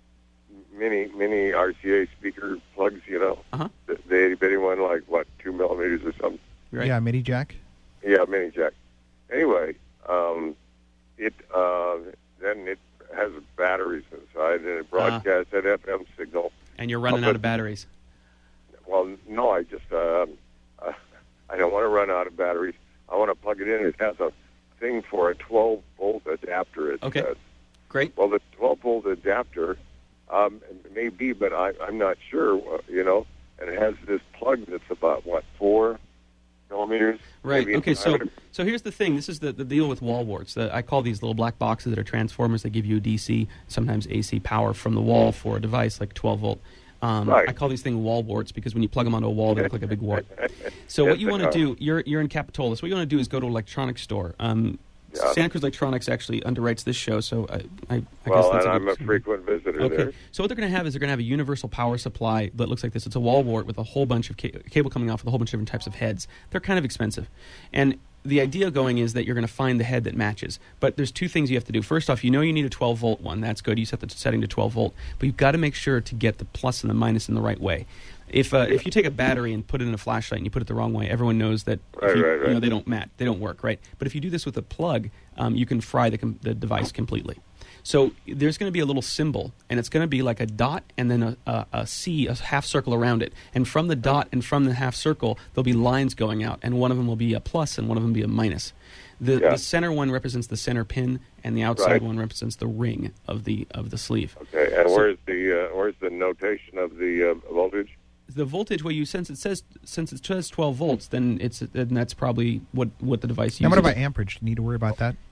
mini mini R C A speaker plugs, you know, Uh-huh. the, the itty bitty one, like what two millimeters or something. Right? Yeah, MIDI jack. Yeah, mini jack. Anyway, um, it uh, then it has batteries inside, and it broadcasts that F M signal. And you're running Oh, out but- of batteries. Well, no, I just uh, uh, I don't want to run out of batteries. I want to plug it in. It has a thing for a twelve volt adapter. It Okay. says. Great. Well, the twelve volt adapter um, may be, but I, I'm not sure. uh, You know, and it has this plug that's about what four millimeters. Right. maybe Okay. in So, diameter. so here's the thing. This is the, the deal with wall warts. The, I call these little black boxes that are transformers that give you D C, sometimes A C power from the wall for a device like twelve volt. Um, Right. I call these things wall warts because when you plug them onto a wall, they look like a big wart. So Yes, what you they want to are. do, you're you're in Capitola. So what you want to do is go to an electronics store. Um, Yeah. Santa Cruz Electronics actually underwrites this show, so I, I, I Well, guess that's and a I'm good a frequent visitor Okay. there. So what they're going to have is they're going to have a universal power supply that looks like this. It's a wall wart with a whole bunch of ca- cable coming off with a whole bunch of different types of heads. They're kind of expensive. And the idea going is that you're going to find the head that matches. But there's two things you have to do. First off, you know you need a twelve volt one. That's good. You set the setting to twelve volt. But you've got to make sure to get the plus and the minus in the right way. If uh, if you take a battery and put it in a flashlight and you put it the wrong way, everyone knows that if Right, you, right, you know right. they don't match, they don't work, right? But if you do this with a plug, um, you can fry the com- the device completely. So there's going to be a little symbol, and it's going to be like a dot and then a, a, a C, a half circle around it. And from the dot and from the half circle, there'll be lines going out, and one of them will be a plus and one of them will be a minus. The, Yeah. the center one represents the center pin, and the outside Right. one represents the ring of the of the sleeve. Okay, and So- where's the uh, where's the notation of the uh, voltage? The voltage, well, you since it says since it says twelve volts, then it's then that's probably what, what the device uses. Now, what about amperage? Do you need to worry about that?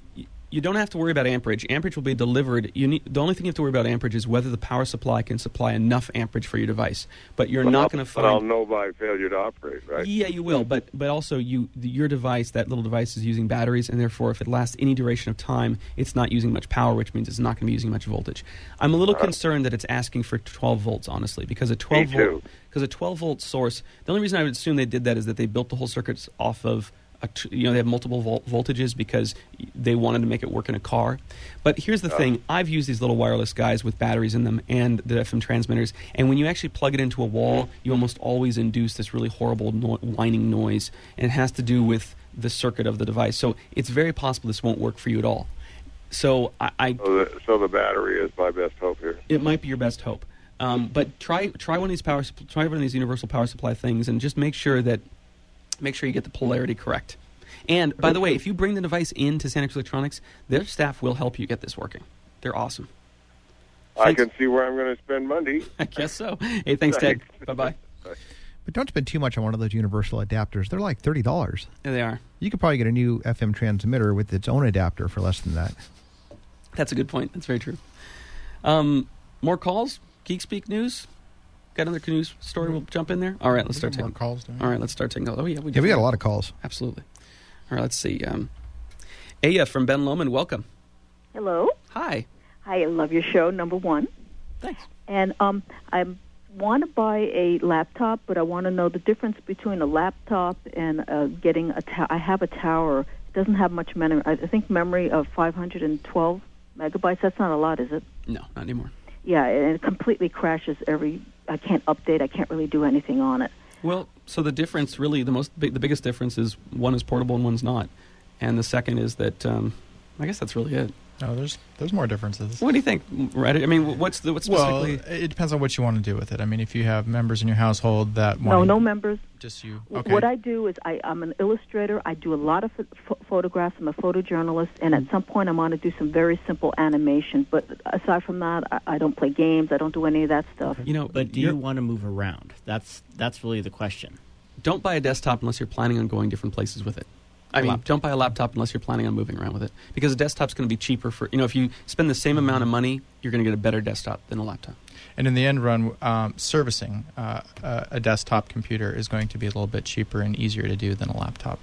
you don't have to worry about amperage. Amperage will be delivered. You need, the only thing you have to worry about amperage is whether the power supply can supply enough amperage for your device. But you're But not I'll- going to But find... I'll know by failure to operate, right? Yeah, you will, but but also you the, your device, that little device, is using batteries, and therefore, if it lasts any duration of time, it's not using much power, which means it's not going to be using much voltage. I'm a little Uh-huh. concerned that it's asking for twelve volts, honestly, because a twelve Me too. volt because a twelve volt source. The only reason I would assume they did that is that they built the whole circuits off of. A t- you know, they have multiple volt- voltages because they wanted to make it work in a car. But here's the thing. I've used these little wireless guys with batteries in them and the F M transmitters, and when you actually plug it into a wall, you almost always induce this really horrible no- whining noise, and it has to do with the circuit of the device. So it's very possible this won't work for you at all. So I, I So the, so the battery is my best hope here. it might be your best hope. Um, but try try one of these power supp- try one of these universal power supply things, and just make sure that make sure you get the polarity correct. And by the way, if you bring the device into Santa Cruz Electronics, their staff will help you get this working. They're awesome. I Thanks. can see where I'm going to spend Monday. I guess so. Hey, thanks, Ted. Thanks. Bye bye. But don't spend too much on one of those universal adapters. They're like thirty dollars. There they are. You could probably get a new F M transmitter with its own adapter for less than that. That's a good point. That's very true. Um, more calls? Geek Speak news? Got another news story? We'll jump in there. All right, let's We start got more taking calls, don't we? All right, let's start taking. Oh yeah, we Yeah, we got a lot of calls. Absolutely. All right, let's see. Um, Aya from Ben Lomond, welcome. Hello. Hi. Hi, I love your show, number one. Thanks. And um, I want to buy a laptop, but I want to know the difference between a laptop and uh, getting a tower. I have a tower. It doesn't have much memory. I think memory of five hundred twelve megabytes. That's not a lot, is it? No, not anymore. Yeah, and it completely crashes every... I can't update. I can't really do anything on it. Well, so the difference, really, the most big, the biggest difference is one is portable and one's not, and the second is that um, I guess that's really it. No, there's there's more differences. What do you think, Right? I mean, what's the what's Well, specifically? it depends on what you want to do with it. I mean, if you have members in your household that want No, no members. just you. W- Okay. What I do is I, I'm an illustrator. I do a lot of ph- ph- photographs. I'm a photojournalist, and at some point I want to do some very simple animation. But aside from that, I, I don't play games. I don't do any of that stuff. You know, But do you're- you want to move around? That's that's really the question. don't buy a desktop unless you're planning on going different places with it. I mean, don't buy a laptop unless you're planning on moving around with it, because a desktop's going to be cheaper for, you know, if you spend the same amount of money, you're going to get a better desktop than a laptop. And in the end run, um, servicing uh, uh, a desktop computer is going to be a little bit cheaper and easier to do than a laptop.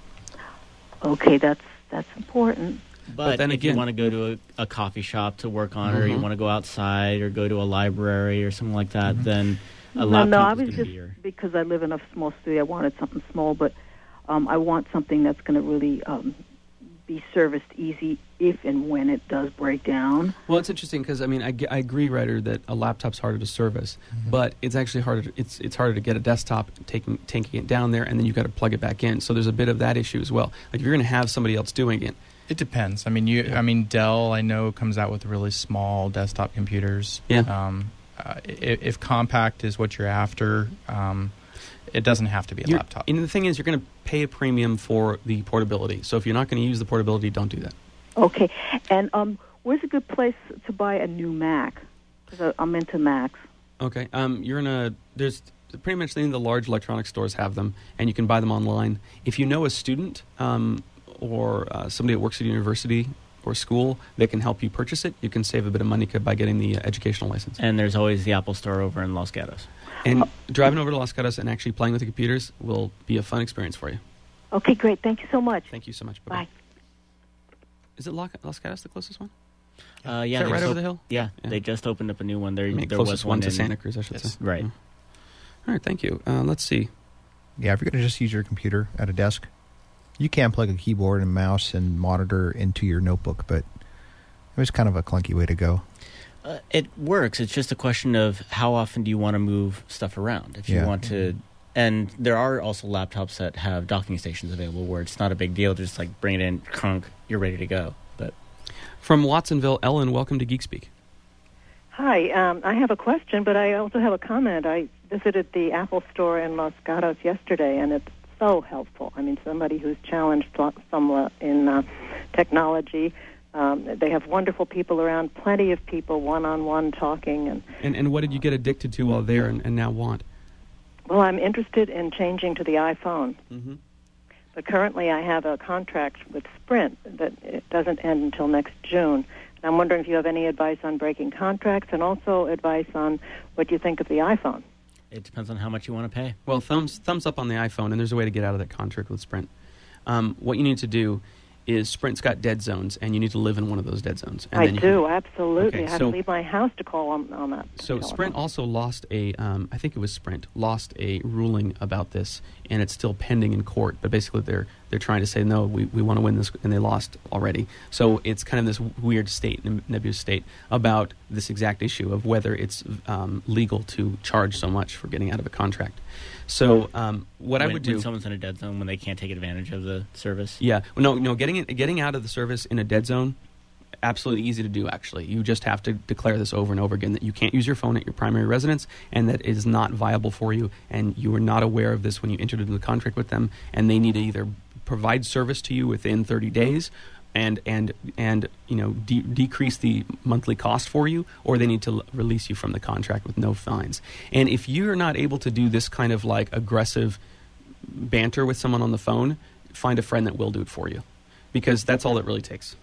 Okay, that's that's important. But, then if again- you want to go to a, a coffee shop to work on, or you Mhm. want to go outside or go to a library or something like that, then a no, laptop no, I is was going to just be your... because I live in a small studio. I wanted something small, but um, I want something that's going to really um, be serviced easy if and when it does break down. Well, it's interesting because I mean, I, g- I agree, Ryder, that a laptop's harder to service, but it's actually harder. To, it's it's harder to get a desktop, taking taking it down there, and then you've got to plug it back in. So there's a bit of that issue as well. Like if you're going to have somebody else doing it, It depends. I mean, you. I mean, Dell, I know, comes out with really small desktop computers. Yeah. Um, uh, if, if compact is what you're after, um, it doesn't have to be a You're- laptop. And the thing is, you're going to pay a premium for the portability. So if you're not going to use the portability, don't do that. Okay, and um, where's a good place to buy a new Mac? Because I'm into Macs. Okay. Um, you're in a there's pretty much any of the large electronic stores have them, and you can buy them online. If you know a student um, or uh, somebody that works at a university or school that can help you purchase it, you can save a bit of money c- by getting the uh, educational license. And there's always the Apple Store over in Los Gatos. And driving over to Los Gatos and actually playing with the computers will be a fun experience for you. Okay, great. Thank you so much. Thank you so much. Bye-bye. Bye. Is it Lo- Los Gatos the closest one? Uh, yeah, Is that they right just over op- the hill? Yeah, Yeah. they just opened up a new one. There, I mean, there closest was one one to in- Santa Cruz, I should Yes. say. Right. Yeah. All right, thank you. Uh, let's see. Yeah, if you're going to just use your computer at a desk, you can plug a keyboard and mouse and monitor into your notebook, but it was kind of a clunky way to go. Uh, it works. It's just a question of how often do you want to move stuff around. If you Yeah. want to, and there are also laptops that have docking stations available where it's not a big deal. Just like bring it in, crunk, you're ready to go. But From Watsonville, Ellen, welcome to Geek Speak. Hi, um, I have a question, but I also have a comment. I visited the Apple store in Los Gatos yesterday, and it's so helpful. I mean, somebody who's challenged lo- somewhat in uh, technology. Um, they have wonderful people around, plenty of people one-on-one talking. And And and what did you get addicted to while there and, and now want? well, I'm interested in changing to the iPhone. Mm-hmm. But currently I have a contract with Sprint that it doesn't end until next June. And I'm wondering if you have any advice on breaking contracts and also advice on what you think of the iPhone. It depends on how much you want to pay. Well, thumbs thumbs up on the iPhone, and there's a way to get out of that contract with Sprint. Um, what you need to do is Sprint's got dead zones, and you need to live in one of those dead zones. And I then you do, can, absolutely. Okay, I have so, to leave my house to call on, on that. So telephone. Sprint also lost a, um, I think it was Sprint, lost a ruling about this, and it's still pending in court. But basically, they're they're trying to say no, we, we want to win this, and they lost already. So it's kind of this weird state, nebulous state, about this exact issue of whether it's um, legal to charge so much for getting out of a contract. So um, what when, I would do, when someone's in a dead zone, when they can't take advantage of the service. yeah, no, no, getting it, getting out of the service in a dead zone, absolutely easy to do. Actually, you just have to declare this over and over again that you can't use your phone at your primary residence, and that it is not viable for you, and you were not aware of this when you entered into the contract with them, and they need to either provide service to you within thirty days. And and and you know de- decrease the monthly cost for you, or they need to l- release you from the contract with no fines. And if you're not able to do this kind of like aggressive banter with someone on the phone, find a friend that will do it for you, because that's all it really takes.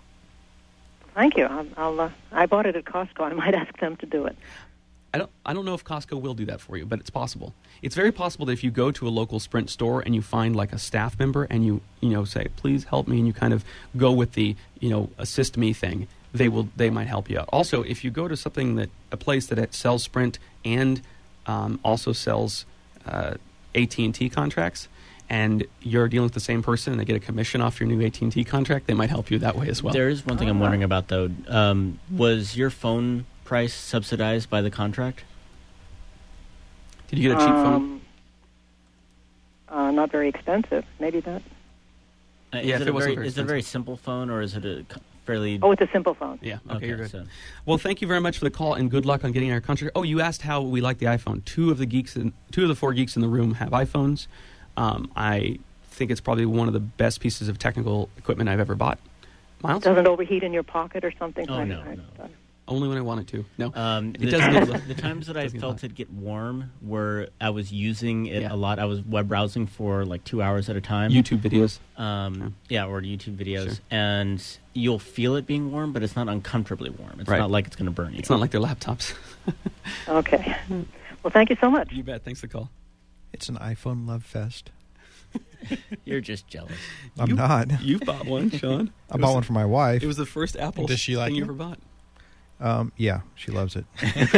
Thank you. I'll, I'll uh, I bought it at Costco. I might ask them to do it. I don't I don't know if Costco will do that for you, but it's possible. It's very possible that if you go to a local Sprint store and you find like a staff member and you you know say, please help me, and you kind of go with the you know assist me thing, they will they might help you out. Also, if you go to something that a place that sells Sprint and um, also sells uh, A T and T contracts, and you're dealing with the same person and they get a commission off your new A T and T contract, they might help you that way as well. There is one thing I'm wondering about, though. Um, was your phone price subsidized by the contract? Did you get a cheap um, phone? Uh, not very expensive. Maybe not. Uh, is Yeah, if it, it a wasn't very, very is it a very simple phone, or is it a co- fairly... Oh, it's a simple phone. Yeah, okay, Okay, you're good. so- Well, thank you very much for the call, and good luck on getting our contract. Oh, you asked how we like the iPhone. Two of the geeks, in, two of the four geeks in the room have iPhones. Um, I think it's probably one of the best pieces of technical equipment I've ever bought. Miles? Doesn't overheat in your pocket or something? Oh, I- no, I- no. Only when I want it to. No, Um, it the, doesn't. times, get- the times that I doesn't get felt hot. it get warm were I was using it Yeah. a lot. I was web browsing for like two hours at a time. YouTube videos. Um, yeah, or YouTube videos. Sure. And you'll feel it being warm, but it's not uncomfortably warm. It's Right. not like it's going to burn you. It's not like their laptops. Okay. Well, thank you so much. You bet. Thanks for the call. It's an iPhone love fest. You're just jealous. I'm You- not. You bought one, Sean. I It bought was- one for my wife. It was the first Apple Does she like thing you it? ever bought. Um, yeah, she loves it.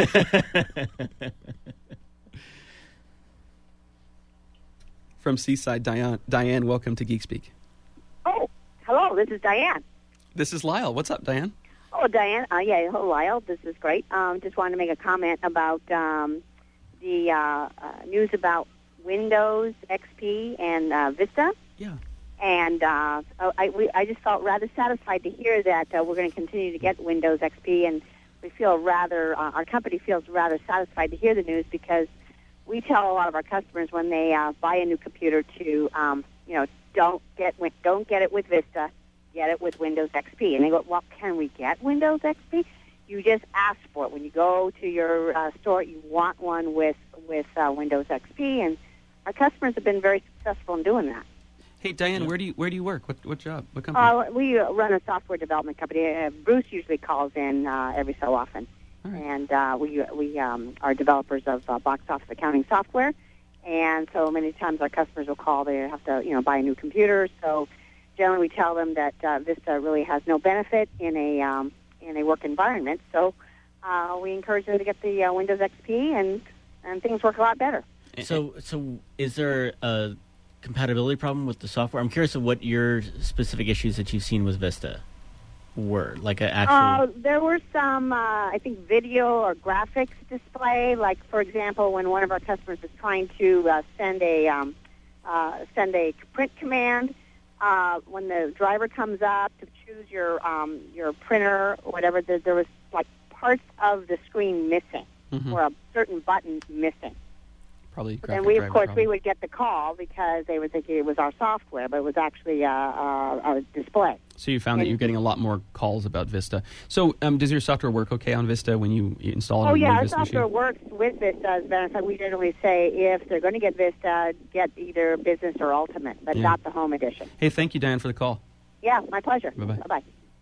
From Seaside, Diane. Diane, welcome to Geek Speak. Oh, hello. This is Diane. This is Lyle. What's up, Diane? Oh, Diane. Uh, yeah, hello, Lyle. This is great. Um, just wanted to make a comment about um, the uh, uh, news about Windows X P and uh, Vista. Yeah. And uh, I, we, I just felt rather satisfied to hear that uh, we're going to continue to get Windows X P, and we feel rather, uh, our company feels rather satisfied to hear the news, because we tell a lot of our customers when they uh, buy a new computer to, um, you know, don't get don't get it with Vista, get it with Windows X P. And they go, well, can we get Windows X P? You just ask for it. When you go to your uh, store, you want one with, with uh, Windows X P, and our customers have been very successful in doing that. Hey, Diane, where do you where do you work? What what job? What company? Uh, we uh, run a software development company. Uh, Bruce usually calls in uh, every so often, All right. and uh, we we um, are developers of uh, box office accounting software. And so many times our customers will call. They have to you know buy a new computer. So generally we tell them that uh, Vista really has no benefit in a um, in a work environment. So uh, we encourage them to get the uh, Windows X P, and and things work a lot better. So, so is there a compatibility problem with the software? I'm curious of what your specific issues that you've seen with Vista were, like an actual... Uh, there were some, uh, I think, video or graphics display. Like, for example, when one of our customers is trying to uh, send a um, uh, send a print command, uh, when the driver comes up to choose your um, your printer or whatever, there, there was like parts of the screen missing, Mhm. or a certain button missing. probably And graphic we, of driver course, problem. we would get the call because they were thinking it was our software, but it was actually uh, uh, a display. So you found that and- you're getting a lot more calls about Vista. So um, does your software work okay on Vista when you you install it Oh, on yeah, a our Vista software machine? works with Vista. As a matter of fact, we generally say if they're going to get Vista, get either Business or Ultimate, but Yeah. not the Home Edition. Hey, thank you, Diane, for the call. Yeah, my pleasure. Bye-bye. Bye-bye.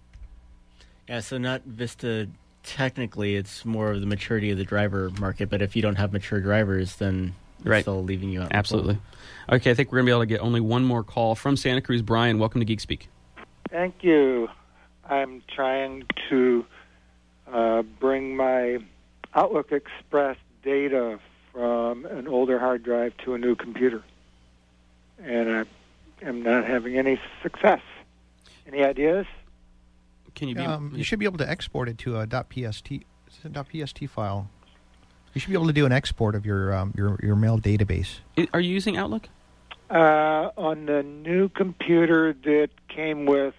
Yeah, so not Vista. Technically, it's more of the maturity of the driver market. But if you don't have mature drivers, then it's Right. still leaving you out. in the Absolutely. cold. Okay, I think we're going to be able to get only one more call from Santa Cruz. Brian, welcome to Geek Speak. Thank you. I'm trying to uh, bring my Outlook Express data from an older hard drive to a new computer, and I am not having any success. Any ideas? Can you be? Um, you should be able to export it to a .pst, it's a .pst file. You should be able to do an export of your um, your your mail database. I- Are you using Outlook? Uh, on the new computer that came with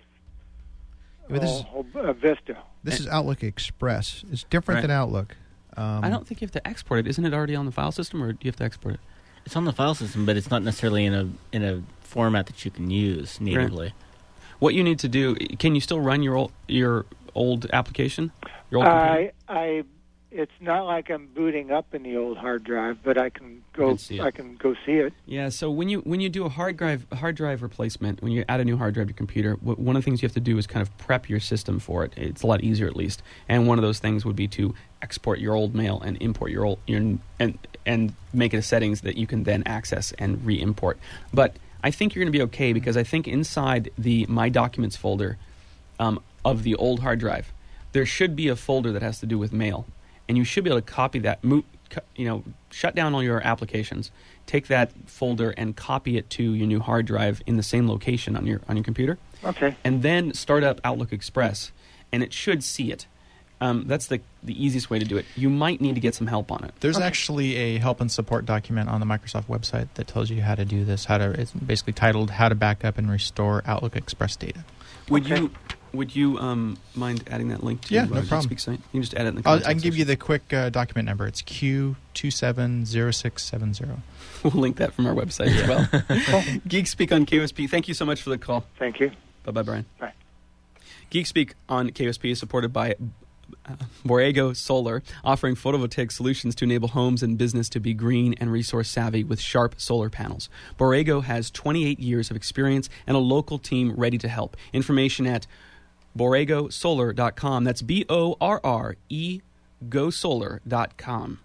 But this is- oh, uh, Vista. This is Outlook Express. It's different Right. than Outlook. Um, I don't think you have to export it. Isn't it already on the file system, or do you have to export it? It's on the file system, but it's not necessarily in a in a format that you can use natively. What you need to do, can you still run your old, your old application? Your old computer? I, I, it's not like I'm booting up in the old hard drive, but I can go. can see it. I can go see it. Yeah, so when you when you do a hard drive hard drive replacement, when you add a new hard drive to your computer, w- one of the things you have to do is kind of prep your system for it. It's a lot easier, at least. And one of those things would be to export your old mail and import your old your and and make it a settings that you can then access and re-import. But I think you're going to be okay because I think inside the My Documents folder um, of the old hard drive, there should be a folder that has to do with mail, and you should be able to copy that. Mo- cu- you know, shut down all your applications, take that folder and copy it to your new hard drive in the same location on your on your computer, Okay. and then start up Outlook Express, and it should see it. Um, that's the the easiest way to do it. You might need to get some help on it. There's Okay. actually a help and support document on the Microsoft website that tells you how to do this. How to it's basically titled "How to Back Up and Restore Outlook Express Data." Would Okay. you would you um, mind adding that link to Yeah, uh, no problem. Geekspeak site? You can just add it in the I'll, contact I can give section. you the quick uh, document number. It's Q two seven zero six seven zero. We'll link that from our website as well. Geekspeak on K O S P. Thank you so much for the call. Thank you. Bye-bye, Brian. Bye. Geekspeak on K O S P is supported by uh, Borrego Solar, offering photovoltaic solutions to enable homes and business to be green and resource savvy with sharp solar panels. Borrego has twenty-eight years of experience and a local team ready to help. Information at borrego solar dot com. That's B O R R E go solar dot com.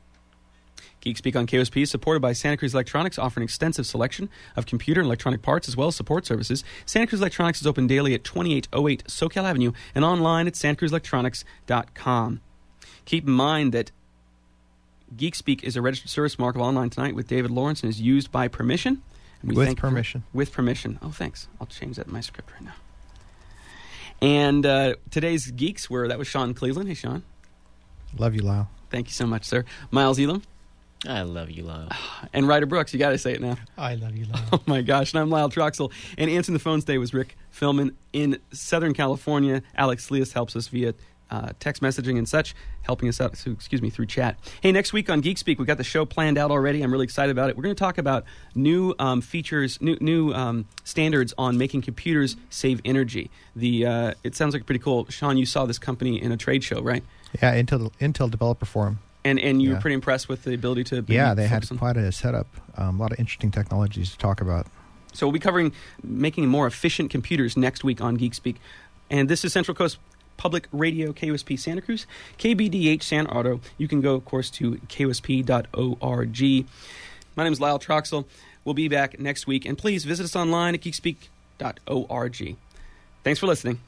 Geekspeak on K O S P is supported by Santa Cruz Electronics, offering extensive selection of computer and electronic parts as well as support services. Santa Cruz Electronics is open daily at twenty-eight oh eight SoCal Avenue and online at santa cruz electronics dot com. Keep in mind that Geekspeak is a registered service mark of Online Tonight with David Lawrence and is used by permission. And we With thank- permission. With permission. Oh, thanks. I'll change that in my script right now. And uh, today's Geeks were, that was Sean Cleveland. Hey, Sean. Love you, Lyle. Thank you so much, sir. Miles Elam. I love you, Lyle. And Ryder Brooks, you got to say it now. I love you, Lyle. Oh my gosh! And I'm Lyle Troxel, and answering the phone today was Rick Philman in Southern California. Alex Leas helps us via uh, text messaging and such, helping us out. So, excuse me, through chat. Hey, next week on Geek Speak, we got the show planned out already. I'm really excited about it. We're going to talk about new um, features, new new um, standards on making computers save energy. The uh, it sounds like pretty cool. Sean, you saw this company in a trade show, right? Yeah, Intel Intel Developer Forum. And and you Yeah. were pretty impressed with the ability to Yeah, they had focus on- quite a setup. Um, a lot of interesting technologies to talk about. So we'll be covering making more efficient computers next week on Geek Speak. And this is Central Coast Public Radio, K O S P Santa Cruz, K B D H San Ardo. You can go, of course, to K O S P dot org. My name is Lyle Troxel. We'll be back next week. And please visit us online at geekspeak dot org. Thanks for listening.